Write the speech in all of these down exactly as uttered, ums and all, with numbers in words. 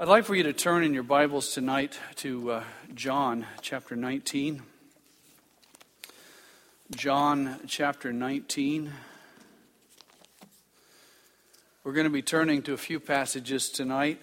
I'd like for you to turn in your Bibles tonight to uh, John chapter nineteen. John chapter nineteen. We're going to be turning to a few passages tonight.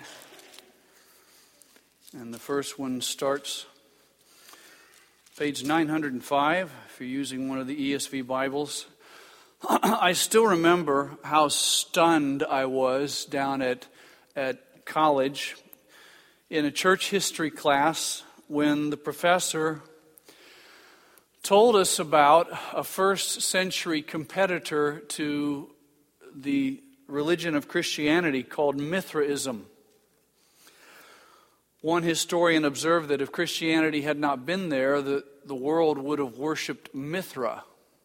And the first one starts page nine hundred five, if you're using one of the E S V Bibles. I still remember how stunned I was down at, at college in a church history class when the professor told us about a first century competitor to the religion of Christianity called Mithraism. One historian observed that if Christianity had not been there, the, the world would have worshipped Mithra.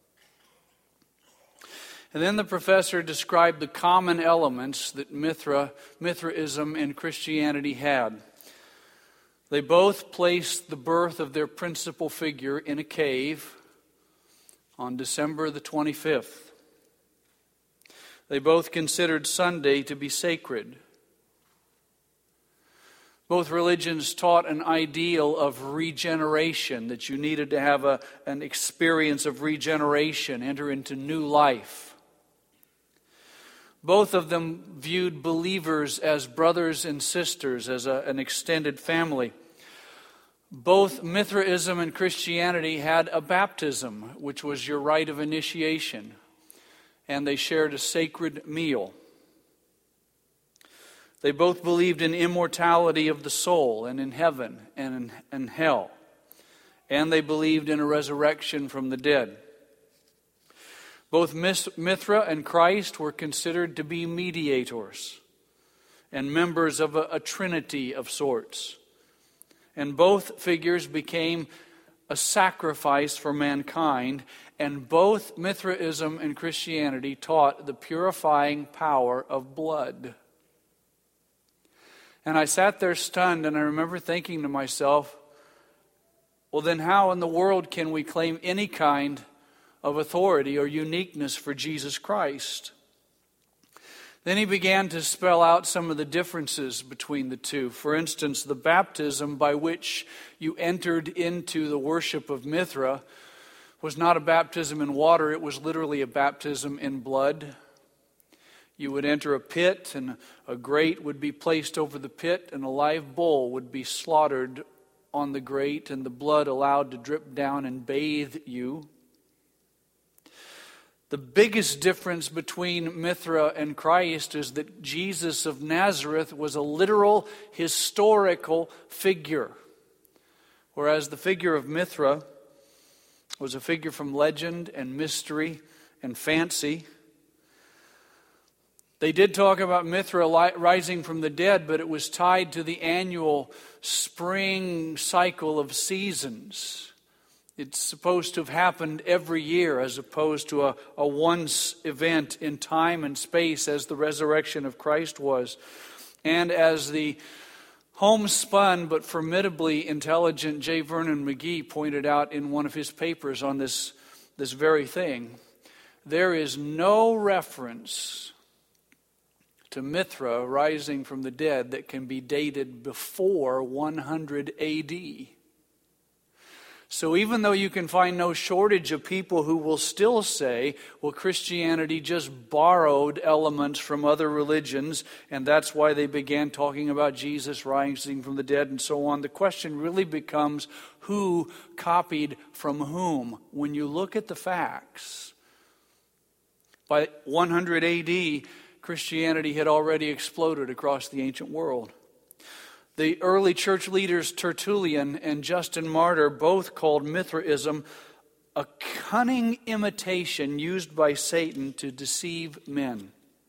And then the professor described the common elements that Mithra, Mithraism and Christianity had. They both placed the birth of their principal figure in a cave on December the twenty-fifth. They both considered Sunday to be sacred. Both religions taught an ideal of regeneration, that you needed to have a, an experience of regeneration, enter into new life. Both of them viewed believers as brothers and sisters, as a, an extended family. Both Mithraism and Christianity had a baptism, which was your rite of initiation, and they shared a sacred meal. They both believed in immortality of the soul and in heaven and in, in hell, and they believed in a resurrection from the dead. Both Mithra and Christ were considered to be mediators and members of a, a trinity of sorts. And both figures became a sacrifice for mankind, and both Mithraism and Christianity taught the purifying power of blood. And I sat there stunned, and I remember thinking to myself, well, then how in the world can we claim any kind of authority or uniqueness for Jesus Christ? Then he began to spell out some of the differences between the two. For instance, the baptism by which you entered into the worship of Mithra was not a baptism in water, it was literally a baptism in blood. You would enter a pit, and a grate would be placed over the pit, and a live bull would be slaughtered on the grate, and the blood allowed to drip down and bathe you. The biggest difference between Mithra and Christ is that Jesus of Nazareth was a literal, historical figure, whereas the figure of Mithra was a figure from legend and mystery and fancy. They did talk about Mithra rising from the dead, but it was tied to the annual spring cycle of seasons. It's supposed to have happened every year as opposed to a, a once event in time and space as the resurrection of Christ was. And as the homespun but formidably intelligent J. Vernon McGee pointed out in one of his papers on this, this very thing, there is no reference to Mithra rising from the dead that can be dated before one hundred A D. So even though you can find no shortage of people who will still say, well, Christianity just borrowed elements from other religions, and that's why they began talking about Jesus rising from the dead and so on, the question really becomes who copied from whom. When you look at the facts, by one hundred A D, Christianity had already exploded across the ancient world. The early church leaders Tertullian and Justin Martyr both called Mithraism a cunning imitation used by Satan to deceive men.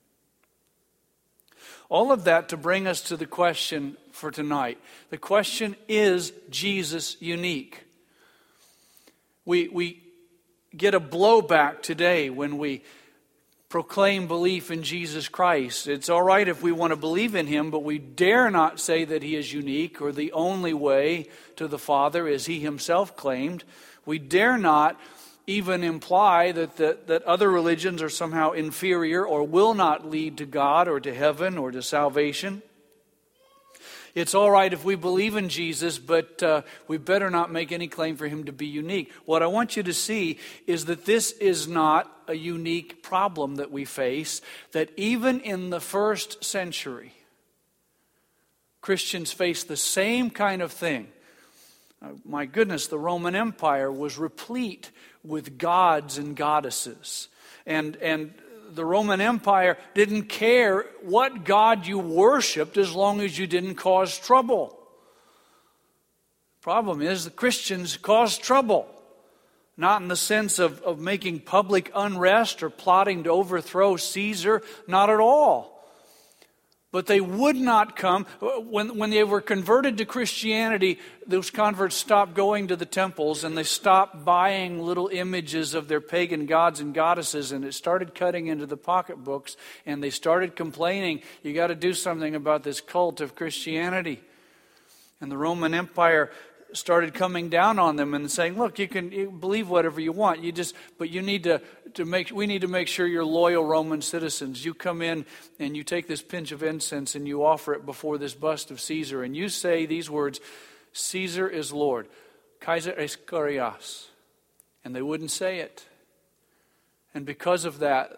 All of that to bring us to the question for tonight. The question, is Jesus unique? We, we get a blowback today when we proclaim belief in Jesus Christ. It's all right if we want to believe in Him, but we dare not say that He is unique or the only way to the Father, as He Himself claimed. We dare not even imply that, that, that other religions are somehow inferior or will not lead to God or to heaven or to salvation. It's all right if we believe in Jesus, but uh, we better not make any claim for him to be unique. What I want you to see is that this is not a unique problem that we face, that even in the first century, Christians faced the same kind of thing. Uh, my goodness, the Roman Empire was replete with gods and goddesses. And, and the Roman Empire didn't care what god you worshiped as long as you didn't cause trouble. Problem is, the Christians caused trouble. Not in the sense of, of making public unrest or plotting to overthrow Caesar, not at all. But they would not come. When, when they were converted to Christianity, those converts stopped going to the temples and they stopped buying little images of their pagan gods and goddesses, and it started cutting into the pocketbooks, and they started complaining, you got to do something about this cult of Christianity. And the Roman Empire started coming down on them and saying, look, you can you believe whatever you want, you just but you need to, to make we need to make sure you're loyal Roman citizens. You come in and you take this pinch of incense and you offer it before this bust of Caesar, and you say these words, Caesar is Lord, Kaiser es Kyrios. And they wouldn't say it. And because of that,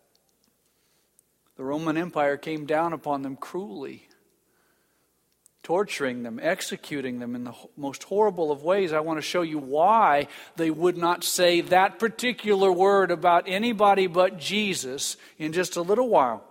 the Roman Empire came down upon them cruelly, torturing them, executing them in the most horrible of ways. I want to show you why they would not say that particular word about anybody but Jesus in just a little while.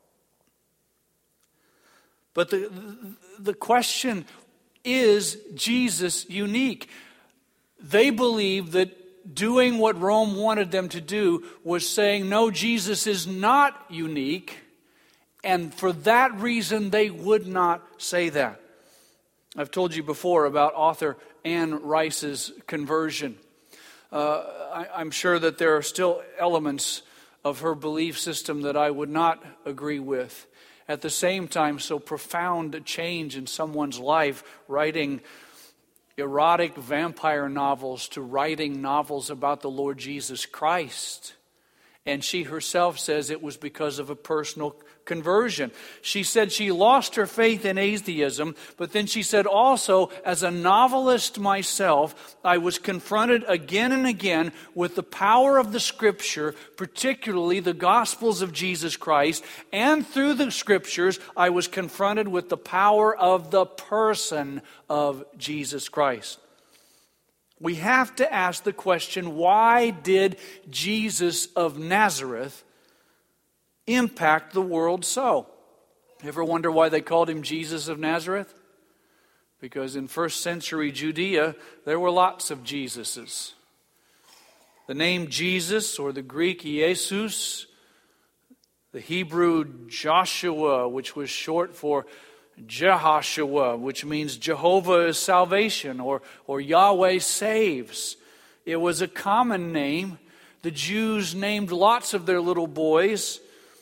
But the, the question, is Jesus unique? They believed that doing what Rome wanted them to do was saying, no, Jesus is not unique. And for that reason, they would not say that. I've told you before about author Anne Rice's conversion. Uh, I, I'm sure that there are still elements of her belief system that I would not agree with. At the same time, so profound a change in someone's life, writing erotic vampire novels to writing novels about the Lord Jesus Christ. And she herself says it was because of a personal conversion. She said she lost her faith in atheism, but then she said also, as a novelist myself, I was confronted again and again with the power of the Scripture, particularly the Gospels of Jesus Christ, and through the Scriptures, I was confronted with the power of the person of Jesus Christ. We have to ask the question, why did Jesus of Nazareth impact the world so? Ever wonder why they called him Jesus of Nazareth? Because in first century Judea, there were lots of Jesuses. The name Jesus, or the Greek Jesus, the Hebrew Joshua, which was short for Jehoshua, which means Jehovah is salvation, or, or Yahweh saves. It was a common name. The Jews named lots of their little boys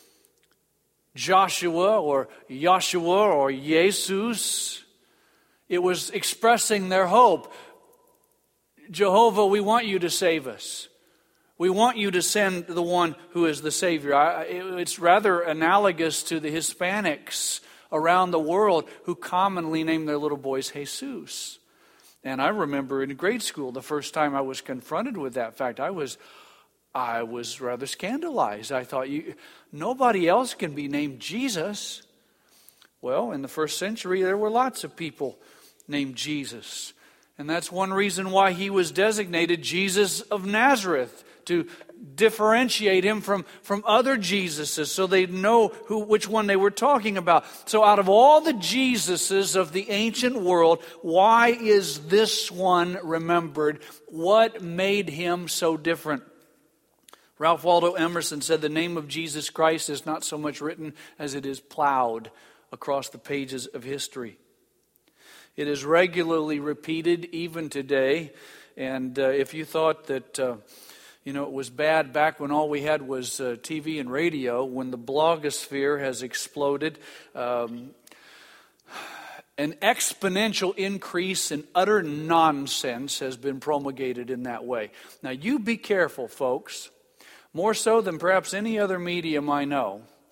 Joshua or Yahshua or Jesus. It was expressing their hope. Jehovah, we want you to save us. We want you to send the one who is the Savior. I, it's rather analogous to the Hispanics around the world who commonly name their little boys Jesus. And I remember in grade school, the first time I was confronted with that fact, I was I was rather scandalized. I thought, you, nobody else can be named Jesus. Well, in the first century, there were lots of people named Jesus. And that's one reason why he was designated Jesus of Nazareth, to differentiate him from, from other Jesuses so they'd know who which one they were talking about. So out of all the Jesuses of the ancient world, why is this one remembered? What made him so different? Ralph Waldo Emerson said the name of Jesus Christ is not so much written as it is plowed across the pages of history. It is regularly repeated even today. And uh, if you thought that uh, you know it was bad back when all we had was uh, T V and radio, when the blogosphere has exploded, um, an exponential increase in utter nonsense has been promulgated in that way. Now you be careful, folks. More so than perhaps any other medium I know.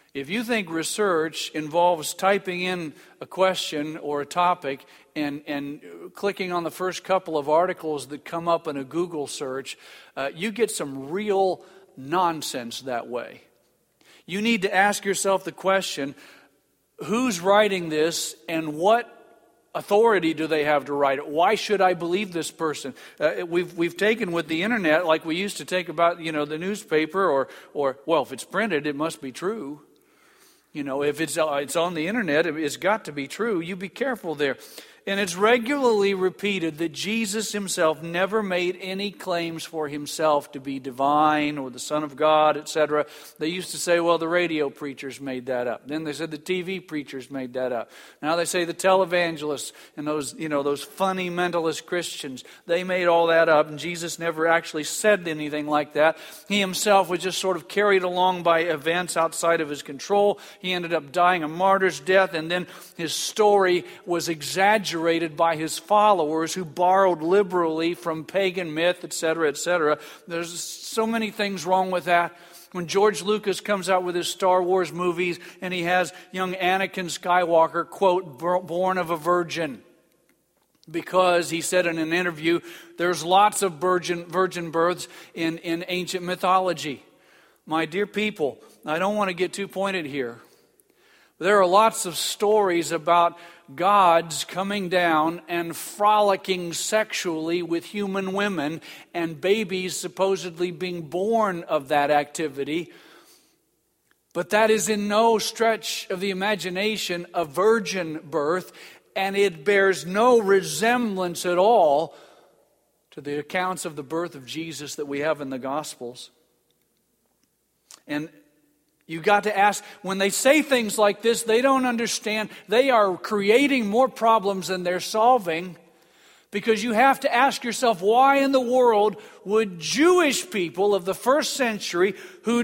If you think research involves typing in a question or a topic and, and clicking on the first couple of articles that come up in a Google search, uh, you get some real nonsense that way. You need to ask yourself the question, who's writing this and what authority do they have to write it? Why should I believe this person? Uh, we've we've taken with the internet like we used to take about, you know, the newspaper or or well, if it's printed, it must be true. You know, if it's uh, it's on the internet, it's got to be true. You be careful there. And it's regularly repeated that Jesus himself never made any claims for himself to be divine or the Son of God, et cetera. They used to say, well, the radio preachers made that up. Then they said the T V preachers made that up. Now they say the televangelists and those, you know, those funny mentalist Christians, they made all that up, and Jesus never actually said anything like that. He himself was just sort of carried along by events outside of his control. He ended up dying a martyr's death, and then his story was exaggerated by his followers who borrowed liberally from pagan myth, et cetera, et cetera. There's so many things wrong with that. When George Lucas comes out with his Star Wars movies and he has young Anakin Skywalker, quote, born of a virgin, because he said in an interview, there's lots of virgin, virgin births in, in ancient mythology. My dear people, I don't want to get too pointed here. There are lots of stories about gods coming down and frolicking sexually with human women and babies supposedly being born of that activity. But that is in no stretch of the imagination a virgin birth, and it bears no resemblance at all to the accounts of the birth of Jesus that we have in the Gospels. And you got to ask, when they say things like this, they don't understand. They are creating more problems than they're solving, because you have to ask yourself, why in the world would Jewish people of the first century who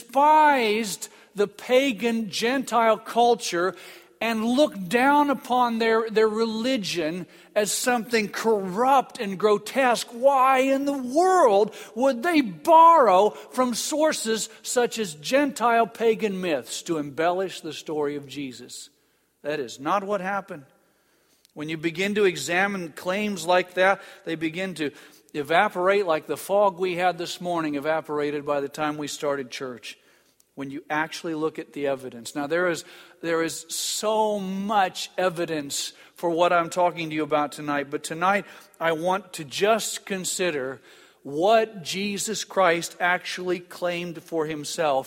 despised the pagan Gentile culture and looked down upon their, their religion as something corrupt and grotesque, why in the world would they borrow from sources such as Gentile pagan myths to embellish the story of Jesus? That is not what happened. When you begin to examine claims like that, they begin to evaporate like the fog we had this morning evaporated by the time we started church. When you actually look at the evidence. Now there is there is so much evidence for what I'm talking to you about tonight. But tonight I want to just consider what Jesus Christ actually claimed for himself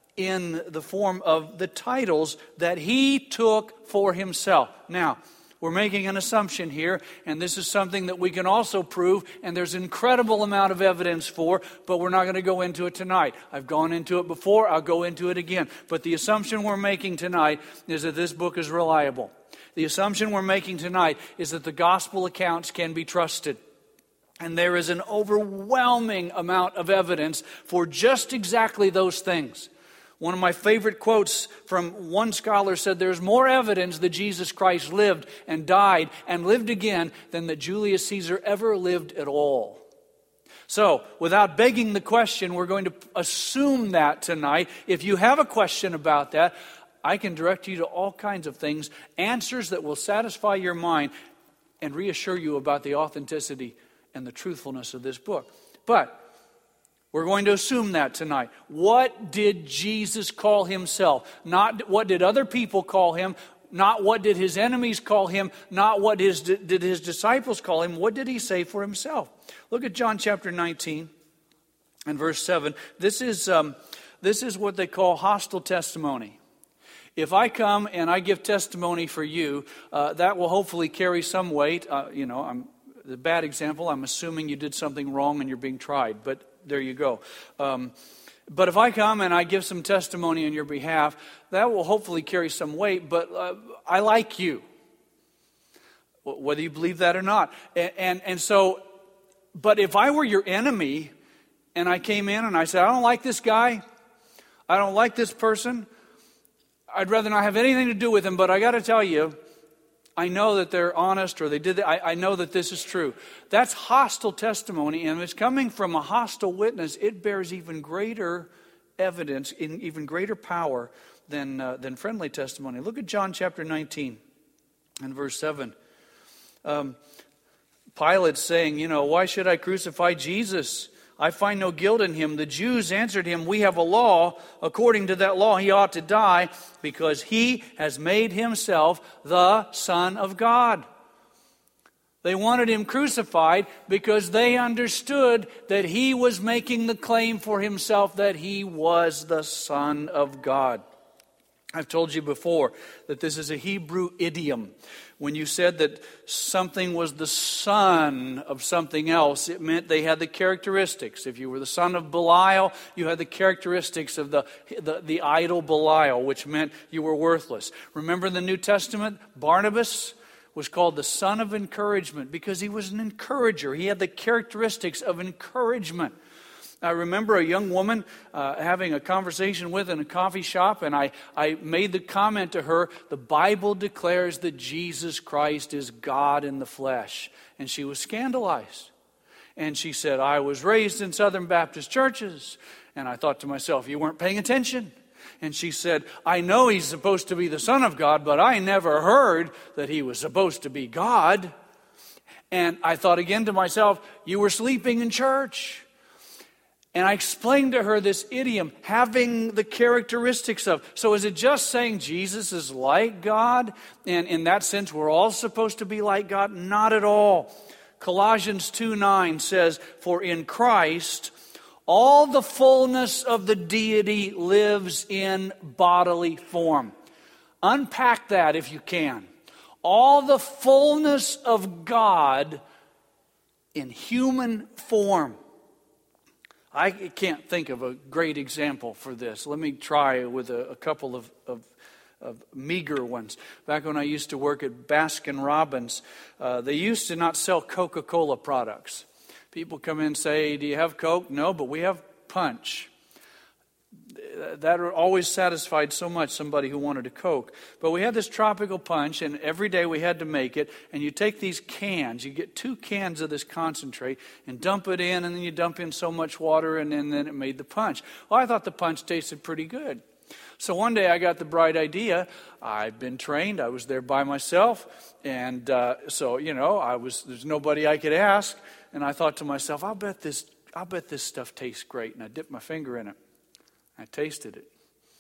in the form of the titles that he took for himself. Now, we're making an assumption here, and this is something that we can also prove, and there's an incredible amount of evidence for, but we're not going to go into it tonight. I've gone into it before, I'll go into it again. But the assumption we're making tonight is that this book is reliable. The assumption we're making tonight is that the gospel accounts can be trusted. And there is an overwhelming amount of evidence for just exactly those things. One of my favorite quotes from one scholar said, there's more evidence that Jesus Christ lived and died and lived again than that Julius Caesar ever lived at all. So, without begging the question, we're going to assume that tonight. If you have a question about that, I can direct you to all kinds of things, answers that will satisfy your mind and reassure you about the authenticity and the truthfulness of this book. But we're going to assume that tonight. What did Jesus call himself? Not what did other people call him, not what did his enemies call him, not what his, did his disciples call him. What did he say for himself? Look at John chapter nineteen and verse seven. This is, um, this is what they call hostile testimony. If I come and I give testimony for you, uh, that will hopefully carry some weight. Uh, you know, I'm the bad example. I'm assuming you did something wrong and you're being tried, but there you go. Um, but if I come and I give some testimony on your behalf, that will hopefully carry some weight, but uh, I like you, whether you believe that or not. And, and, and so, but if I were your enemy and I came in and I said, I don't like this guy, I don't like this person, I'd rather not have anything to do with him, but I got to tell you, I know that they're honest, or they did that. I, I know that this is true. That's hostile testimony, and if it's coming from a hostile witness, it bears even greater evidence, in even greater power than, uh, than friendly testimony. Look at John chapter nineteen and verse seven. Um, Pilate's saying, you know, why should I crucify Jesus? I find no guilt in him. The Jews answered him, we have a law. According to that law, he ought to die because he has made himself the Son of God. They wanted him crucified because they understood that he was making the claim for himself that he was the Son of God. I've told you before that this is a Hebrew idiom. When you said that something was the son of something else, it meant they had the characteristics. If you were the son of Belial, you had the characteristics of the, the, the idol Belial, which meant you were worthless. Remember in the New Testament, Barnabas was called the son of encouragement because he was an encourager. He had the characteristics of encouragement. I remember a young woman uh, having a conversation with in a coffee shop, and I, I made the comment to her, the Bible declares that Jesus Christ is God in the flesh. And she was scandalized. And she said, I was raised in Southern Baptist churches. And I thought to myself, you weren't paying attention. And she said, I know he's supposed to be the Son of God, but I never heard that he was supposed to be God. And I thought again to myself, you were sleeping in church. And I explained to her this idiom, having the characteristics of. So is it just saying Jesus is like God? And in that sense, we're all supposed to be like God? Not at all. Colossians two nine says, for in Christ, all the fullness of the deity lives in bodily form. Unpack that if you can. All the fullness of God in human form. I can't think of a great example for this. Let me try with a, a couple of, of, of meager ones. Back when I used to work at Baskin Robbins, uh, they used to not sell Coca-Cola products. People come in and say, do you have Coke? No, but we have punch. That always satisfied so much somebody who wanted a Coke. But we had this tropical punch, and every day we had to make it. And you take these cans, you get two cans of this concentrate, and dump it in, and then you dump in so much water, and then, then it made the punch. Well, I thought the punch tasted pretty good. So one day I got the bright idea. I've been trained. I was there by myself. And uh, so, you know, I was there's nobody I could ask. And I thought to myself, I'll bet this, I'll bet this stuff tastes great. And I dipped my finger in it. I tasted it.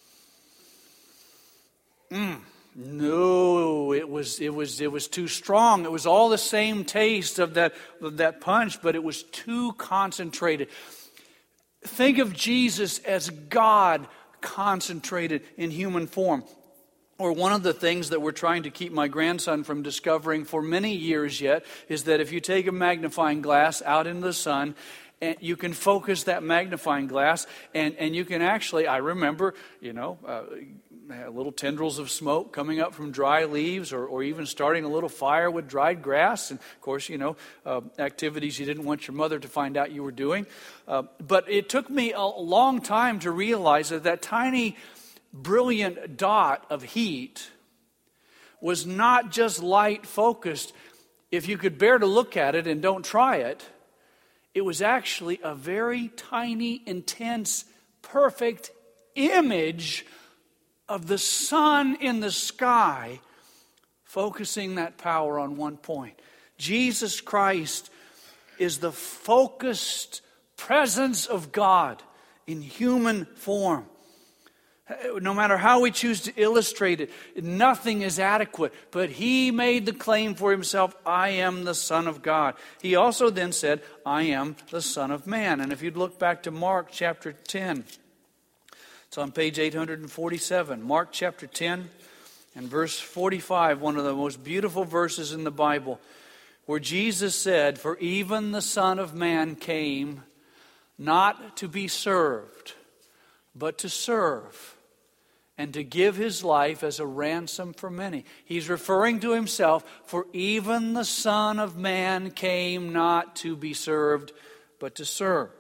Mm, no, it was it was it was too strong. It was all the same taste of that of that punch, but it was too concentrated. Think of Jesus as God concentrated in human form. Or one of the things that we're trying to keep my grandson from discovering for many years yet is that if you take a magnifying glass out into the sun, and you can focus that magnifying glass, and, and you can actually, I remember, you know, uh, little tendrils of smoke coming up from dry leaves, or, or even starting a little fire with dried grass. And of course, you know, uh, activities you didn't want your mother to find out you were doing. Uh, but it took me a long time to realize that that tiny, brilliant dot of heat was not just light focused. If you could bear to look at it and don't try it, it was actually a very tiny, intense, perfect image of the sun in the sky, focusing that power on one point. Jesus Christ is the focused presence of God in human form. No matter how we choose to illustrate it, nothing is adequate. But he made the claim for himself, I am the Son of God. He also then said, I am the Son of Man. And if you'd look back to Mark chapter ten, it's on page eight forty-seven. Mark chapter ten and verse forty-five, one of the most beautiful verses in the Bible, where Jesus said, for even the Son of Man came not to be served, but to serve, and to give his life as a ransom for many. He's referring to himself, for even the Son of Man came not to be served, but to serve.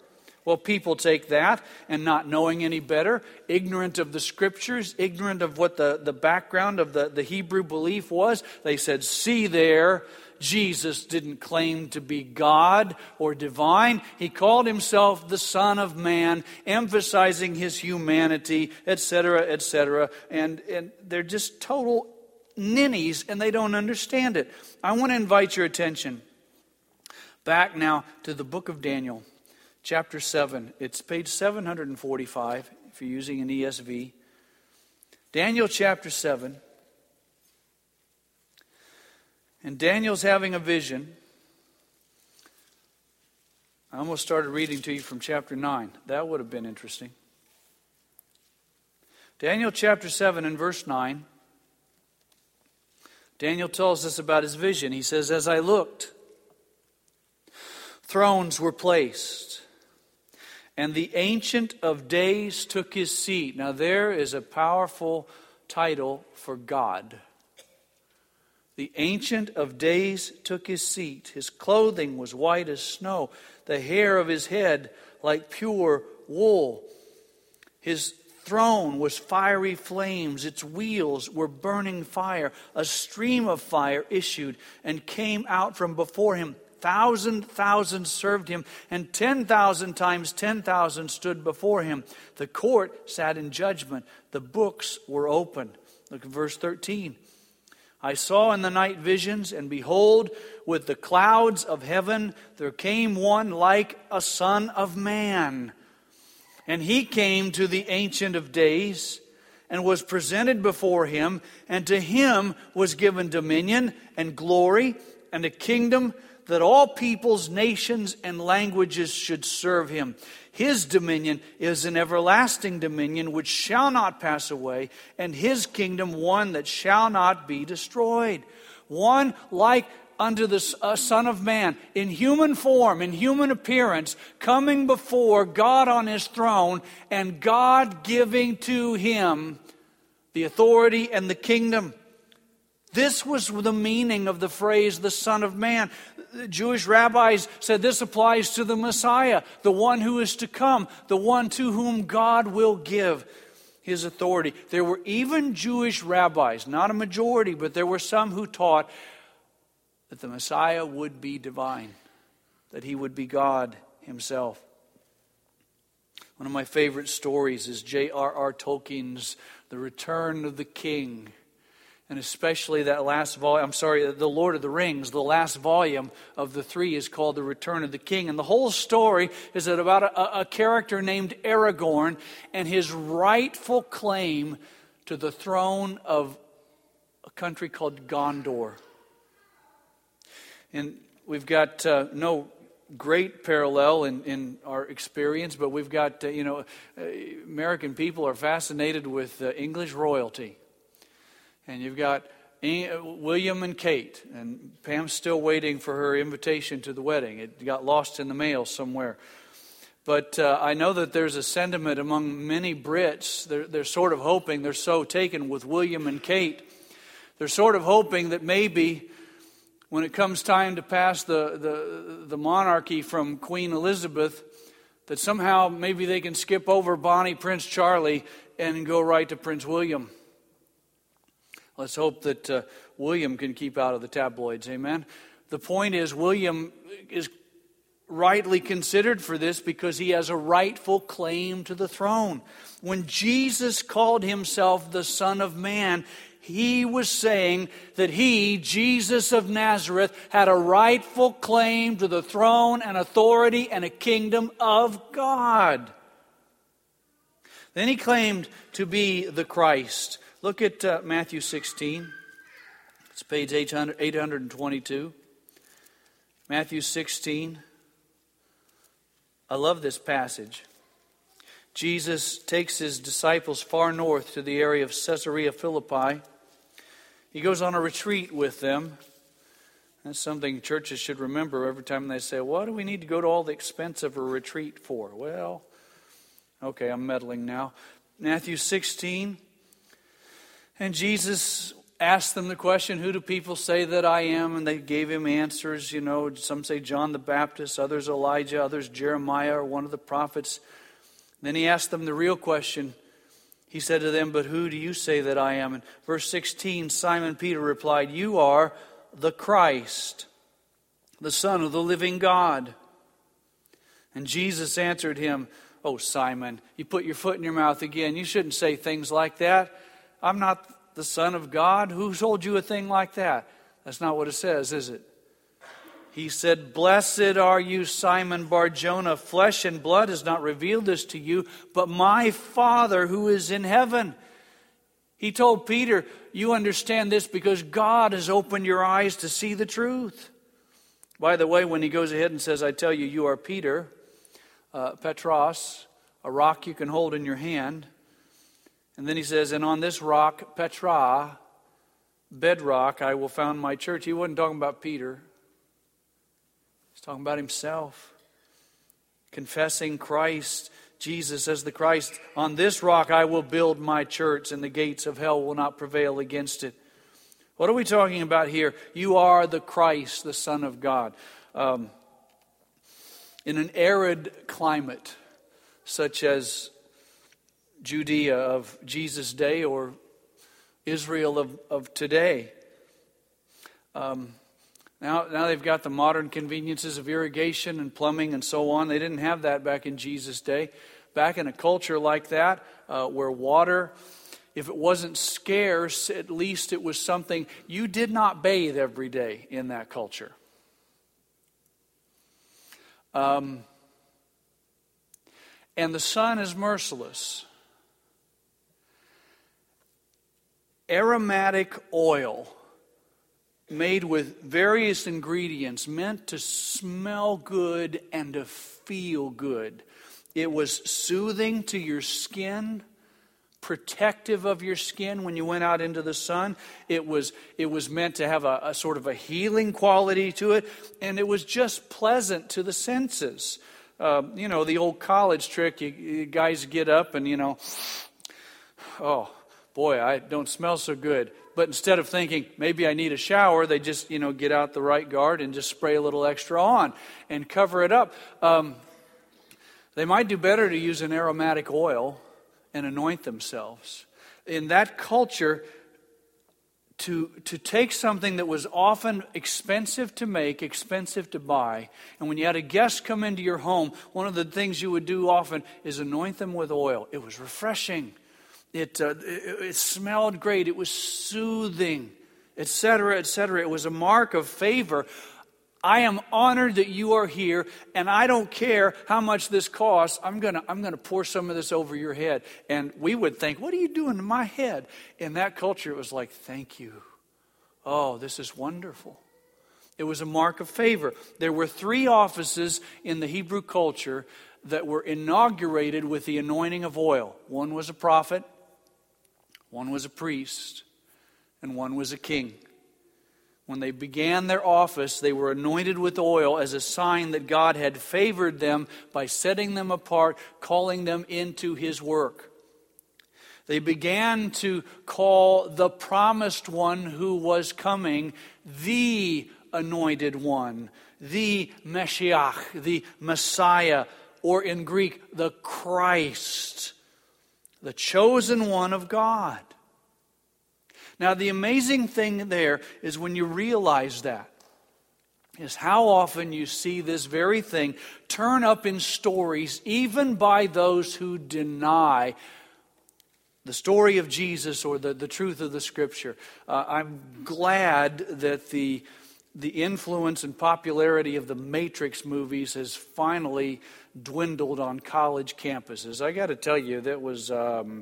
Well, people take that and not knowing any better, ignorant of the Scriptures, ignorant of what the, the background of the, the Hebrew belief was, they said, see there, Jesus didn't claim to be God or divine. He called himself the Son of Man, emphasizing his humanity, et cetera, et cetera. And, and they're just total ninnies, and they don't understand it. I want to invite your attention back now to the book of Daniel. Chapter seven, it's page seven forty-five if you're using an E S V. Daniel chapter seven. And Daniel's having a vision. I almost started reading to you from chapter nine. That would have been interesting. Daniel chapter seven and verse nine. Daniel tells us about his vision. He says, as I looked, thrones were placed, and the Ancient of Days took his seat. Now there is a powerful title for God. The Ancient of Days took his seat. His clothing was white as snow, the hair of his head like pure wool. His throne was fiery flames. Its wheels were burning fire. A stream of fire issued and came out from before him. Thousand thousand served him, and ten thousand times ten thousand stood before him. The court sat in judgment. The books were opened. Look at verse thirteen. I saw in the night visions, and behold, with the clouds of heaven there came one like a son of man. And he came to the Ancient of Days, and was presented before him, and to him was given dominion and glory and a kingdom, that all peoples, nations, and languages should serve him. His dominion is an everlasting dominion which shall not pass away, and his kingdom one that shall not be destroyed. One like unto the uh, Son of Man, in human form, in human appearance, coming before God on his throne, and God giving to him the authority and the kingdom. This was the meaning of the phrase, the Son of Man. The Jewish rabbis said this applies to the Messiah, the one who is to come, the one to whom God will give his authority. There were even Jewish rabbis, not a majority, but there were some who taught that the Messiah would be divine, that he would be God himself. One of my favorite stories is J R R Tolkien's The Return of the King. And especially that last volume, I'm sorry, The Lord of the Rings, the last volume of the three is called The Return of the King. And the whole story is about a, a character named Aragorn and his rightful claim to the throne of a country called Gondor. And we've got uh, no great parallel in, in our experience, but we've got, uh, you know, uh, American people are fascinated with uh, English royalty. And you've got William and Kate, and Pam's still waiting for her invitation to the wedding. It got lost in the mail somewhere. But uh, I know that there's a sentiment among many Brits. They're, they're sort of hoping, they're so taken with William and Kate, they're sort of hoping that maybe when it comes time to pass the, the, the monarchy from Queen Elizabeth, that somehow maybe they can skip over Bonnie Prince Charlie and go right to Prince William. Let's hope that uh, William can keep out of the tabloids, amen? The point is, William is rightly considered for this because he has a rightful claim to the throne. When Jesus called himself the Son of Man, he was saying that he, Jesus of Nazareth, had a rightful claim to the throne and authority and a kingdom of God. Then he claimed to be the Christ. Look at uh, Matthew sixteen. It's page eight hundred twenty-two. Matthew sixteen. I love this passage. Jesus takes his disciples far north to the area of Caesarea Philippi. He goes on a retreat with them. That's something churches should remember every time they say, what do we need to go to all the expense of a retreat for? Well, okay, I'm meddling now. Matthew sixteen. And Jesus asked them the question, who do people say that I am? And they gave him answers. You know, some say John the Baptist, others Elijah, others Jeremiah or one of the prophets. Then he asked them the real question. He said to them, but who do you say that I am? And verse sixteen, Simon Peter replied, you are the Christ, the Son of the living God. And Jesus answered him, oh, Simon, you put your foot in your mouth again. You shouldn't say things like that. I'm not the Son of God. Who told you a thing like that? That's not what it says, is it? He said, blessed are you, Simon Bar-Jonah. Flesh and blood has not revealed this to you, but my Father who is in heaven. He told Peter, you understand this because God has opened your eyes to see the truth. By the way, when he goes ahead and says, I tell you, you are Peter, uh, Petros, a rock you can hold in your hand. And then he says, and on this rock, Petra, bedrock, I will found my church. He wasn't talking about Peter. He's talking about himself. Confessing Christ, Jesus as the Christ. On this rock I will build my church, and the gates of hell will not prevail against it. What are we talking about here? You are the Christ, the Son of God. Um, in an arid climate, such as Judea of Jesus' day or Israel of, of today. Um, now, now they've got the modern conveniences of irrigation and plumbing and so on. They didn't have that back in Jesus' day. Back in a culture like that, uh, where water, if it wasn't scarce, at least it was something. You did not bathe every day in that culture. Um, and the sun is merciless. Aromatic oil made with various ingredients meant to smell good and to feel good. It was soothing to your skin, protective of your skin when you went out into the sun. It was it was meant to have a, a sort of a healing quality to it, and it was just pleasant to the senses. Uh, you know, the old college trick, you, you guys get up and, you know, oh, boy, I don't smell so good. But instead of thinking, maybe I need a shower, they just, you know, get out the right guard and just spray a little extra on and cover it up. Um, they might do better to use an aromatic oil and anoint themselves. In that culture, to, to take something that was often expensive to make, expensive to buy, and when you had a guest come into your home, one of the things you would do often is anoint them with oil. It was refreshing. It, uh, it, it smelled great. It was soothing, et cetera, et cetera. It was a mark of favor. I am honored that you are here, and I don't care how much this costs. I'm gonna, I'm gonna pour some of this over your head. And we would think, what are you doing to my head? In that culture, it was like, thank you. Oh, this is wonderful. It was a mark of favor. There were three offices in the Hebrew culture that were inaugurated with the anointing of oil. One was a prophet. One was a priest, and one was a king. When they began their office, they were anointed with oil as a sign that God had favored them by setting them apart, calling them into His work. They began to call the promised one who was coming the anointed one, the Mashiach, the Messiah, or in Greek, the Christ, the chosen one of God. Now, the amazing thing there is when you realize that, is how often you see this very thing turn up in stories, even by those who deny the story of Jesus or the, the truth of the Scripture. Uh, I'm glad that the the influence and popularity of the Matrix movies has finally dwindled on college campuses. I got to tell you, that was um,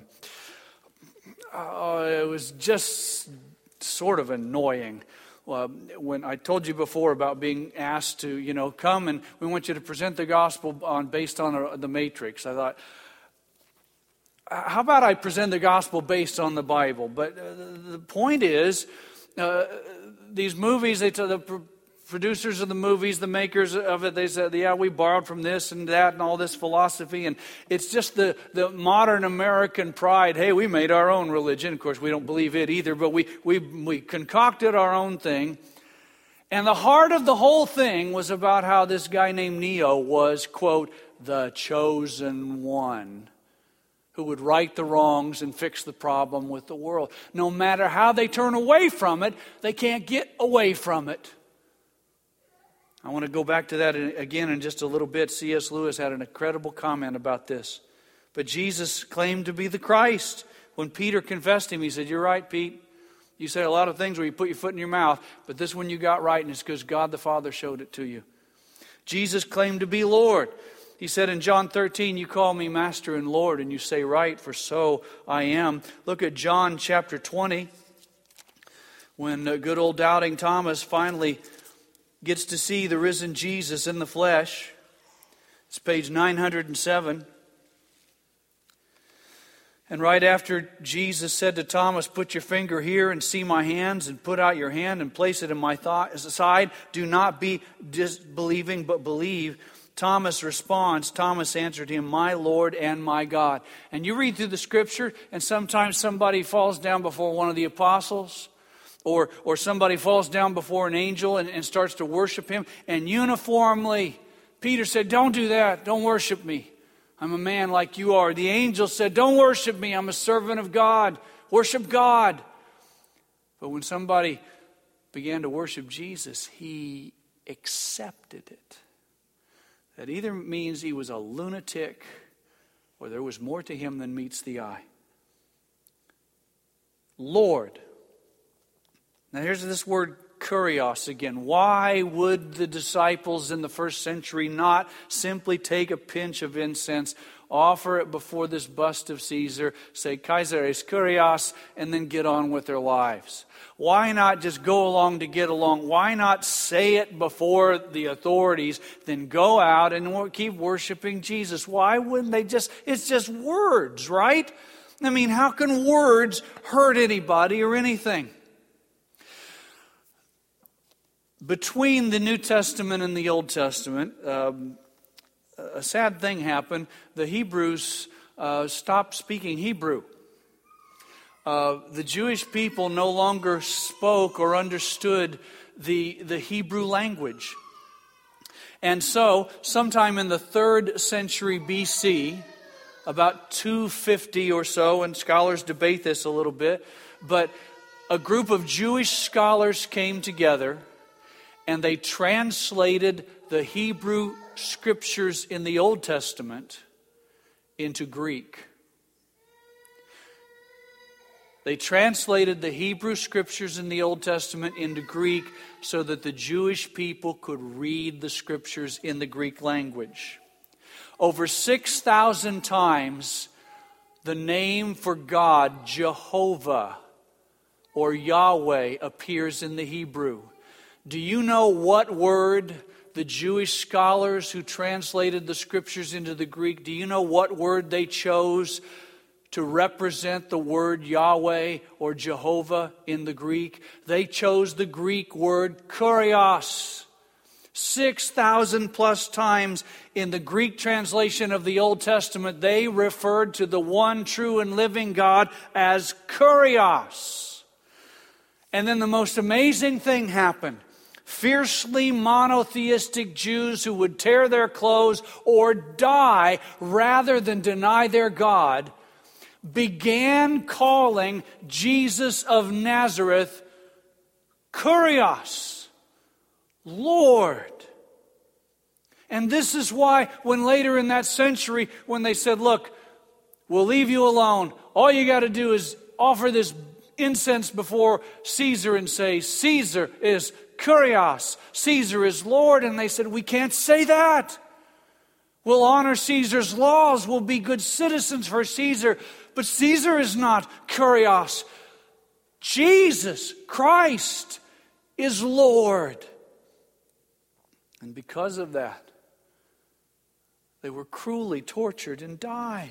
uh, it was just sort of annoying. Uh, when I told you before about being asked to, you know, come and we want you to present the gospel on based on uh, the Matrix, I thought, how about I present the gospel based on the Bible? But uh, the point is, uh, these movies, they, the producers of the movies, the makers of it, they said, yeah, we borrowed from this and that and all this philosophy. And it's just the, the modern American pride. Hey, we made our own religion. Of course, we don't believe it either, but we, we, we concocted our own thing. And the heart of the whole thing was about how this guy named Neo was, quote, the chosen one, who would right the wrongs and fix the problem with the world. No matter how they turn away from it, they can't get away from it. I want to go back to that again in just a little bit. C S Lewis had an incredible comment about this. But Jesus claimed to be the Christ. When Peter confessed him, he said, you're right, Pete. You say a lot of things where you put your foot in your mouth, but this one you got right, and it's because God the Father showed it to you. Jesus claimed to be Lord. He said in John thirteen, you call me Master and Lord, and you say right, for so I am. Look at John chapter twenty, when good old doubting Thomas finally gets to see the risen Jesus in the flesh. It's page nine hundred seven. And right after Jesus said to Thomas, put your finger here and see my hands, and put out your hand and place it in my thigh- side. Do not be disbelieving, but believe. Thomas responds, Thomas answered him, my Lord and my God. And you read through the scripture, and sometimes somebody falls down before one of the apostles, or, or somebody falls down before an angel and, and starts to worship him. And uniformly, Peter said, don't do that. Don't worship me. I'm a man like you are. The angel said, don't worship me. I'm a servant of God. Worship God. But when somebody began to worship Jesus, he accepted it. That either means he was a lunatic or there was more to him than meets the eye. Lord. Now here's this word kurios again. Why would the disciples in the first century not simply take a pinch of incense, offer it before this bust of Caesar, say Kaiser es kurios, and then get on with their lives? Why not just go along to get along? Why not say it before the authorities, then go out and keep worshiping Jesus? Why wouldn't they just, it's just words, right? I mean, how can words hurt anybody or anything? Between the New Testament and the Old Testament, um, a sad thing happened. The Hebrews uh, stopped speaking Hebrew. Uh, the Jewish people no longer spoke or understood the, the Hebrew language. And so, sometime in the third century B C, about two fifty or so, and scholars debate this a little bit, but a group of Jewish scholars came together and they translated the Hebrew scriptures in the Old Testament into Greek. They translated the Hebrew scriptures in the Old Testament into Greek so that the Jewish people could read the scriptures in the Greek language. Over six thousand times, the name for God, Jehovah or Yahweh, appears in the Hebrew. Do you know what word the Jewish scholars who translated the scriptures into the Greek, do you know what word they chose to represent the word Yahweh or Jehovah in the Greek? They chose the Greek word kurios. six thousand plus times in the Greek translation of the Old Testament, they referred to the one true and living God as kurios. And then the most amazing thing happened. Fiercely monotheistic Jews who would tear their clothes or die rather than deny their God began calling Jesus of Nazareth kurios, Lord. And this is why when later in that century, when they said, look, we'll leave you alone. All you got to do is offer this incense before Caesar and say, Caesar is kurios, Caesar is Lord. And they said, we can't say that. We'll honor Caesar's laws. We'll be good citizens for Caesar. But Caesar is not kurios. Jesus Christ is Lord. And because of that, they were cruelly tortured and died.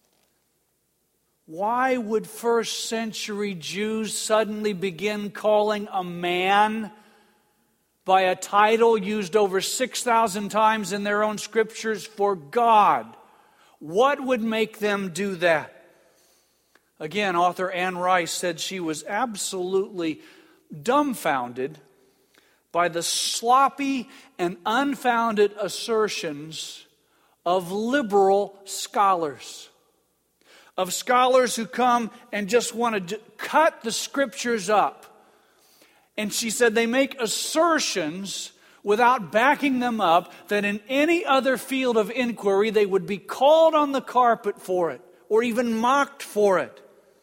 Why would first century Jews suddenly begin calling a man by a title used over six thousand times in their own scriptures for God. What would make them do that? Again, author Anne Rice said she was absolutely dumbfounded by the sloppy and unfounded assertions of liberal scholars. Of scholars who come and just want to cut the scriptures up. And she said they make assertions without backing them up that in any other field of inquiry they would be called on the carpet for it or even mocked for it.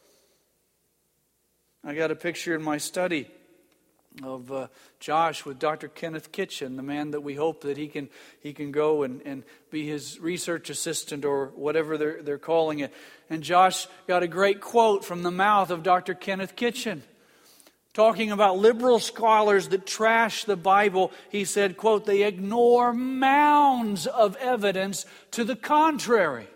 I got a picture in my study of uh, Josh with Doctor Kenneth Kitchen, the man that we hope that he can he can go and, and be his research assistant or whatever they're, they're calling it. And Josh got a great quote from the mouth of Doctor Kenneth Kitchen. Talking about liberal scholars that trash the Bible, he said, quote, they ignore mounds of evidence to the contrary.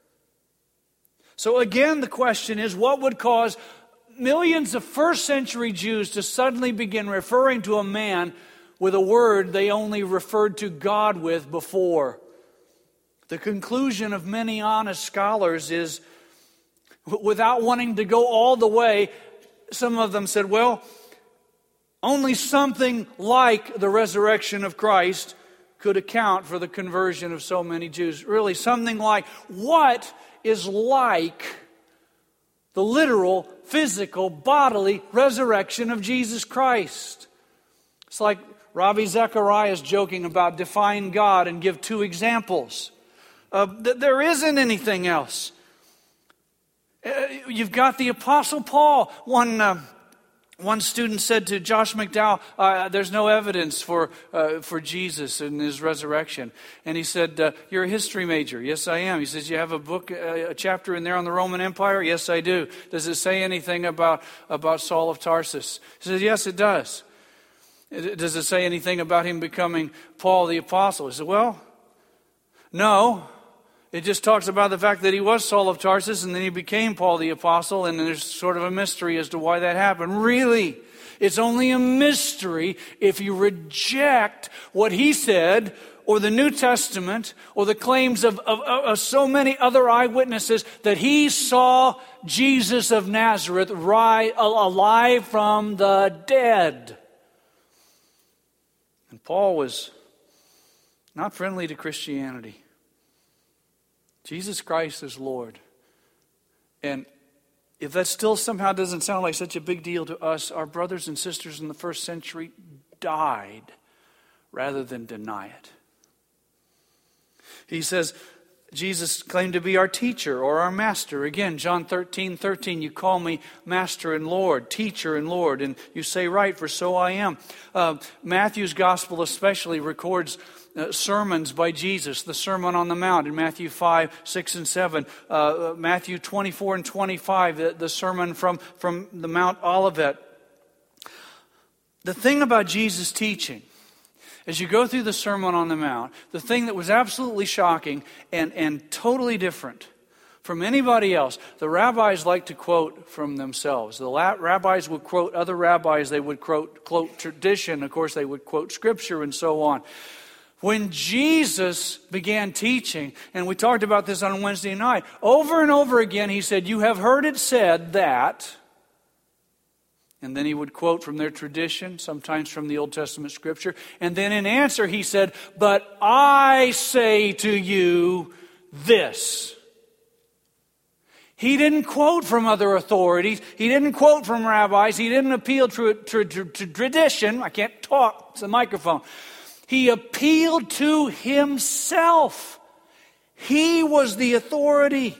So again, the question is, what would cause millions of first century Jews to suddenly begin referring to a man with a word they only referred to God with before? The conclusion of many honest scholars is, without wanting to go all the way, some of them said, well, only something like the resurrection of Christ could account for the conversion of so many Jews. Really, something like, what is like the literal, physical, bodily resurrection of Jesus Christ? It's like Ravi Zacharias joking about define God and give two examples. Uh, th- there isn't anything else. Uh, you've got the Apostle Paul. One uh, one student said to Josh McDowell, uh, there's no evidence for uh, for Jesus and his resurrection. And he said, uh, you're a history major. Yes, I am. He says, you have a book, uh, a chapter in there on the Roman Empire? Yes, I do. Does it say anything about, about Saul of Tarsus? He says, yes, it does. Does it say anything about him becoming Paul the Apostle? He said, well, no. It just talks about the fact that he was Saul of Tarsus and then he became Paul the Apostle, and there's sort of a mystery as to why that happened. Really, it's only a mystery if you reject what he said or the New Testament or the claims of, of, of so many other eyewitnesses that he saw Jesus of Nazareth rise alive from the dead. And Paul was not friendly to Christianity. Jesus Christ is Lord. And if that still somehow doesn't sound like such a big deal to us, our brothers and sisters in the first century died rather than deny it. He says, Jesus claimed to be our teacher or our master. Again, John thirteen thirteen, you call me master and Lord, teacher and Lord, and you say right, for so I am. Uh, Matthew's gospel especially records Uh, sermons by Jesus, the Sermon on the Mount in Matthew five, six, and seven. Uh, Matthew twenty-four and twenty-five, the, the sermon from, from the Mount Olivet. The thing about Jesus' teaching, as you go through the Sermon on the Mount, the thing that was absolutely shocking and, and totally different from anybody else, the rabbis like to quote from themselves. The la- rabbis would quote other rabbis, they would quote, quote tradition, of course they would quote scripture and so on. When Jesus began teaching, and we talked about this on Wednesday night, over and over again he said, you have heard it said that, and then he would quote from their tradition, sometimes from the Old Testament scripture, and then in answer he said, but I say to you this. He didn't quote from other authorities. He didn't quote from rabbis. He didn't appeal to, to, to, to tradition. I can't talk. It's a microphone. He appealed to himself. He was the authority.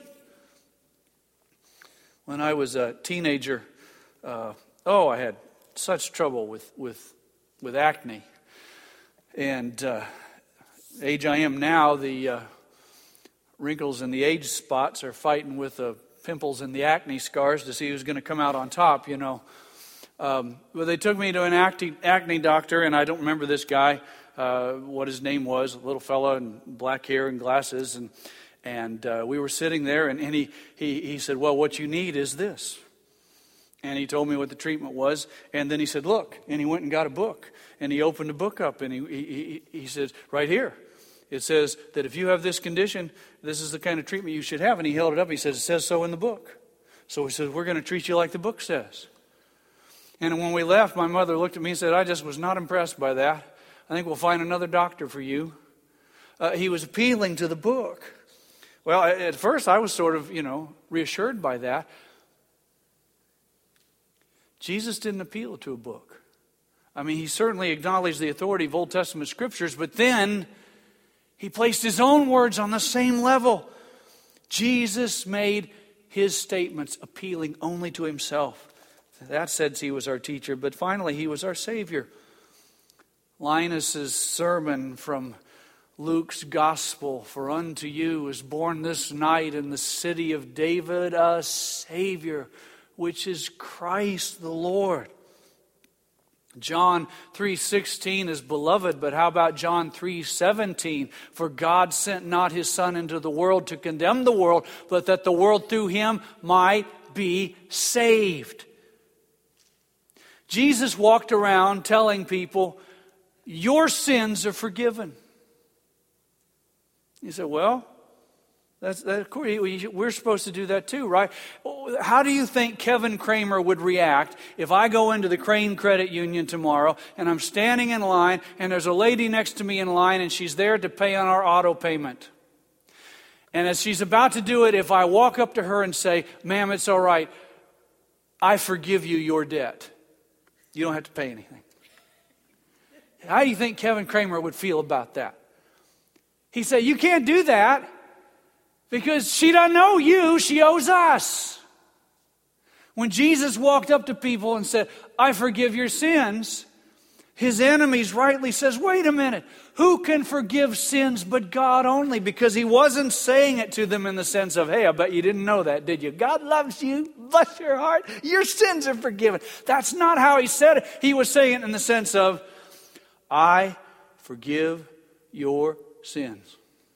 When I was a teenager, uh, oh, I had such trouble with with, with acne. And uh, age I am now, the uh, wrinkles and the age spots are fighting with the pimples and the acne scars to see who's going to come out on top, you know. Um, but they took me to an acne, acne doctor, and I don't remember this guy. Uh, what his name was, a little fella in black hair and glasses, and and uh, we were sitting there, and, and he, he he said, well, what you need is this. And he told me what the treatment was. And then he said, look. And he went and got a book. And he opened the book up. And he, he, he, he says, right here. It says that if you have this condition, this is the kind of treatment you should have. And he held it up. He says, it says so in the book. So he says, we're going to treat you like the book says. And when we left, my mother looked at me and said, I just was not impressed by that. I think we'll find another doctor for you. Uh, he was appealing to the book. Well, at first I was sort of, you know, reassured by that. Jesus didn't appeal to a book. I mean, he certainly acknowledged the authority of Old Testament scriptures, but then he placed his own words on the same level. Jesus made his statements appealing only to himself. That says he was our teacher, but finally he was our Savior. Linus's sermon from Luke's Gospel, for unto you is born this night in the city of David a Savior, which is Christ the Lord. John three sixteen is beloved, but how about John three seventeen? For God sent not his Son into the world to condemn the world, but that the world through him might be saved. Jesus walked around telling people, your sins are forgiven. You said, well, That's, that, of course, we're supposed to do that too, right? How do you think Kevin Kramer would react if I go into the Crane Credit Union tomorrow and I'm standing in line and there's a lady next to me in line and she's there to pay on our auto payment? And as she's about to do it, if I walk up to her and say, ma'am, it's all right, I forgive you your debt. You don't have to pay anything. How do you think Kevin Kramer would feel about that? He'd say, you can't do that. Because she doesn't owe you, she owes us. When Jesus walked up to people and said, I forgive your sins, his enemies rightly says, wait a minute, who can forgive sins but God only? Because he wasn't saying it to them in the sense of, hey, I bet you didn't know that, did you? God loves you, bless your heart, your sins are forgiven. That's not how he said it. He was saying it in the sense of, I forgive your sins.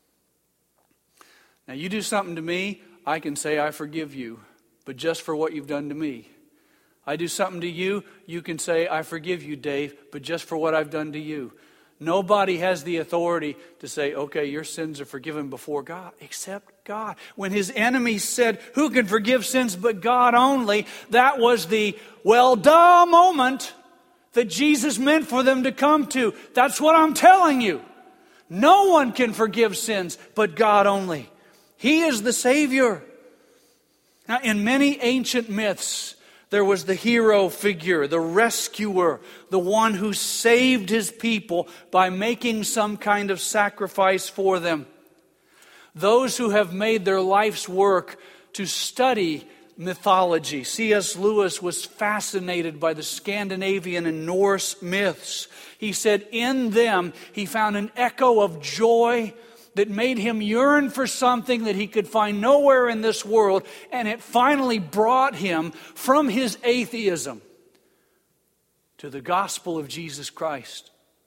Now, you do something to me, I can say I forgive you, but just for what you've done to me. I do something to you, you can say I forgive you, Dave, but just for what I've done to you. Nobody has the authority to say, okay, your sins are forgiven before God, except God. When his enemies said, who can forgive sins but God only? That was the well, duh moment that Jesus meant for them to come to. That's what I'm telling you. No one can forgive sins but God only. He is the Savior. Now, in many ancient myths, there was the hero figure, the rescuer, the one who saved his people by making some kind of sacrifice for them. Those who have made their life's work to study mythology. C S Lewis was fascinated by the Scandinavian and Norse myths. He said in them he found an echo of joy that made him yearn for something that he could find nowhere in this world, and it finally brought him from his atheism to the gospel of Jesus Christ.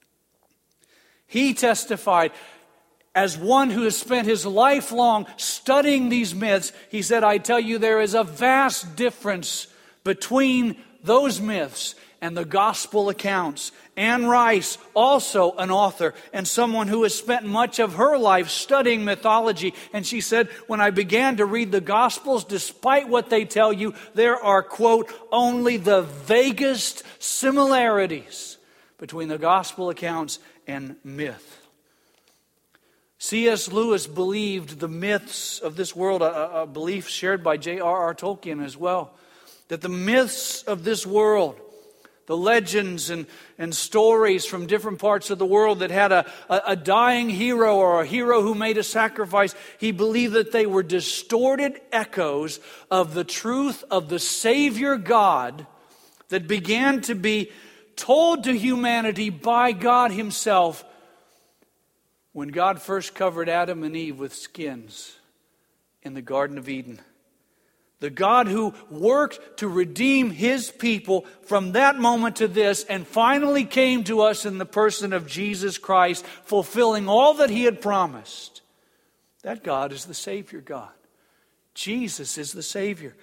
He testified, as one who has spent his life long studying these myths, he said, I tell you, there is a vast difference between those myths and the gospel accounts. Anne Rice, also an author and someone who has spent much of her life studying mythology. And she said, when I began to read the Gospels, despite what they tell you, there are, quote, only the vaguest similarities between the gospel accounts and myth. C S Lewis believed the myths of this world, a, a belief shared by J R R Tolkien as well, that the myths of this world, the legends and, and stories from different parts of the world that had a, a, a dying hero or a hero who made a sacrifice, he believed that they were distorted echoes of the truth of the Savior God that began to be told to humanity by God himself when God first covered Adam and Eve with skins in the Garden of Eden. The God who worked to redeem his people from that moment to this and finally came to us in the person of Jesus Christ, fulfilling all that he had promised. That God is the Savior God. Jesus is the Savior.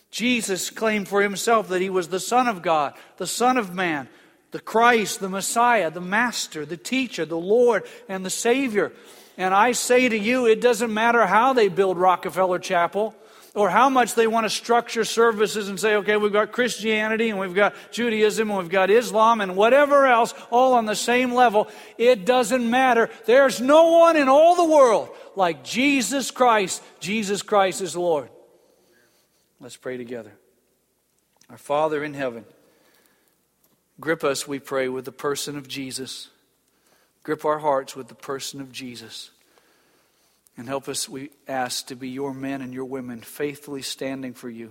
Jesus claimed for himself that he was the Son of God, the Son of Man, the Christ, the Messiah, the Master, the Teacher, the Lord, and the Savior. And I say to you, it doesn't matter how they build Rockefeller Chapel or how much they want to structure services and say, okay, we've got Christianity and we've got Judaism and we've got Islam and whatever else, all on the same level. It doesn't matter. There's no one in all the world like Jesus Christ. Jesus Christ is Lord. Let's pray together. Our Father in heaven, grip us, we pray, with the person of Jesus. Grip our hearts with the person of Jesus. And help us, we ask, to be your men and your women, faithfully standing for you.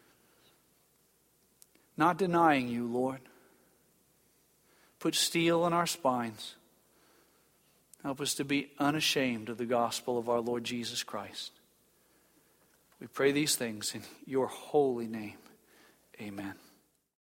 Not denying you, Lord. Put steel in our spines. Help us to be unashamed of the gospel of our Lord Jesus Christ. We pray these things in your holy name. Amen.